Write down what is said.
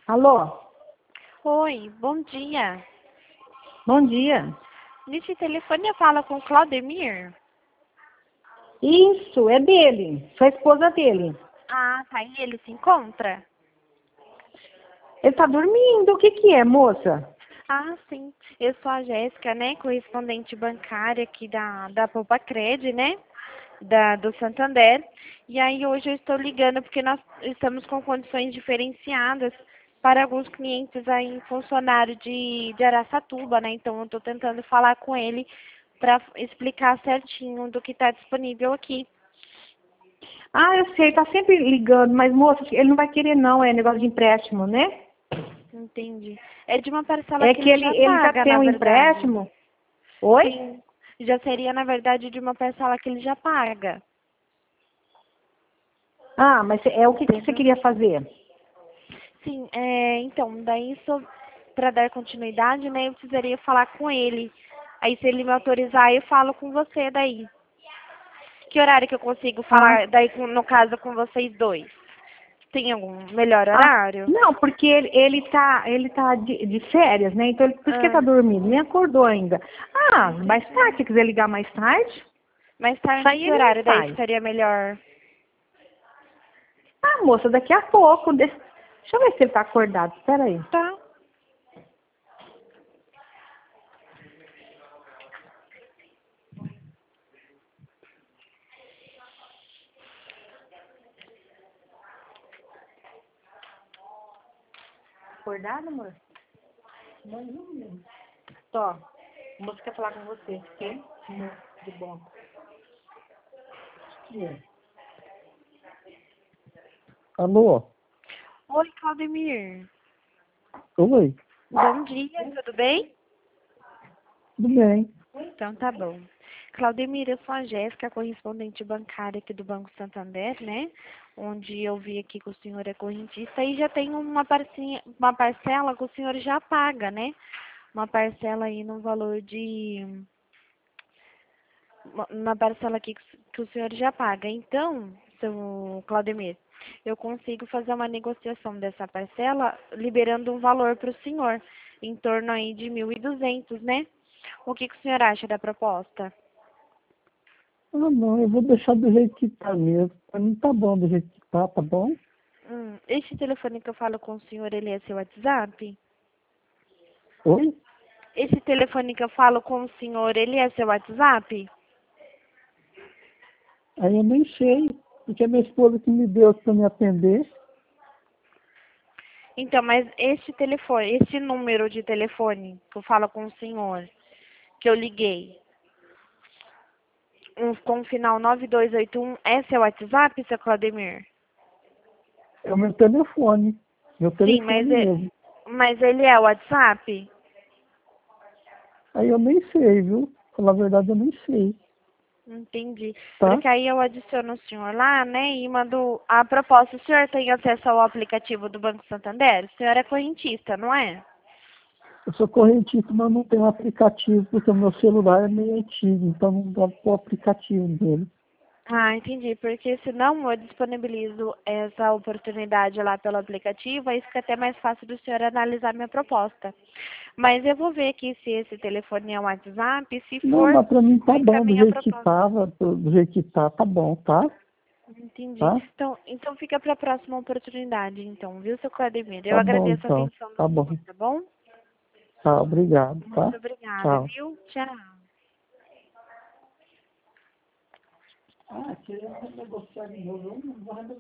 Alô? Oi, bom dia. Bom dia. Nesse telefone eu falo com o Claudemir. Isso, é dele. Sou a esposa dele. Ah, tá. E ele se encontra? Ele tá dormindo. O que que é, moça? Ah, sim. Eu sou a Jéssica, né? Correspondente bancária aqui da Poupa Cred, né? Do Santander. E aí hoje eu estou ligando porque nós estamos com condições diferenciadas para alguns clientes aí, funcionário de Araçatuba, né? Então eu estou tentando falar com ele para explicar certinho do que está disponível aqui. Ah, eu sei, tá sempre ligando, mas moça, ele não vai querer não, é negócio de empréstimo, né? Entendi. É de uma parcela É que que ele ele, já ele já paga, tem na um verdade. empréstimo. Oi? Sim. Já seria, na verdade, de uma parcela que ele já paga. Ah, mas é o que que você Entendeu? queria fazer? Sim, então, daí para dar continuidade, né, eu precisaria falar com ele. Aí se ele me autorizar, eu falo com você daí. Que horário que eu consigo Ah, falar daí, no caso, com vocês dois? Tem algum melhor ah, horário? não, porque ele tá de férias, né? Então, por isso que ele tá Ah, dormindo, nem acordou ainda. Ah, mais entendi. tarde, se quiser ligar mais tarde, Mais isso tarde, aí que ele não horário daí faz. ficaria melhor? Ah, moça, daqui a pouco. Deixa eu ver se ele tá acordado. Espera aí. Tá. Acordado, amor? Não. Tô. A moça quer falar com você. Quem? De bom. Alô? Oi, Claudemir. Oi, Bom dia, tudo bem? tudo bem? Então tá bom. Claudemir, eu sou a Jéssica, correspondente bancária aqui do Banco Santander, né? Onde eu vi aqui que o senhor é correntista e já tem uma parcela que o senhor já paga, né? Uma parcela aí no valor de uma parcela aqui que o senhor já paga. Então, seu Claudemir, eu consigo fazer uma negociação dessa parcela, liberando um valor para o senhor, em torno aí de 1.200, né? O que o senhor acha da proposta? Ah, não, eu vou deixar do jeito que tá mesmo. Pra mim tá bom do jeito que tá bom? Este telefone que eu falo com o senhor, ele é seu WhatsApp? Oi? Esse telefone que eu falo com o senhor, ele é seu WhatsApp? Aí eu nem sei, porque é minha esposa que me deu pra me atender. Então, mas este telefone, esse número de telefone que eu falo com o senhor, que eu liguei, com o final 9281, é seu WhatsApp, seu Claudemir? É o meu telefone. Meu Sim, telefone mesmo. mas ele é o WhatsApp? Aí eu nem sei, viu? Falar a verdade, eu nem sei, Entendi. tá? Porque aí eu adiciono o senhor lá, né, e mando a proposta. O senhor tem acesso ao aplicativo do Banco Santander? O senhor é correntista, não é? Eu sou correntista, mas não tenho aplicativo, porque o meu celular é meio antigo, então não dá pro aplicativo dele. Ah, entendi. Porque senão eu disponibilizo essa oportunidade lá pelo aplicativo, aí fica até mais fácil do senhor analisar minha proposta. Mas eu vou ver aqui se esse telefone é um WhatsApp, se Não, for, mas pra mim eu tá bom, do encaminho a jeito que proposta. tava, do jeito que tá bom, tá? Entendi. Tá? Então fica para a próxima oportunidade, então, viu, seu Claudemir? Eu Tá bom, agradeço a então. atenção do Tá bom. senhor, tá bom? Tá, obrigado, tá? Muito obrigada, Tchau. viu? Tchau. Ah, querendo negociar de novo,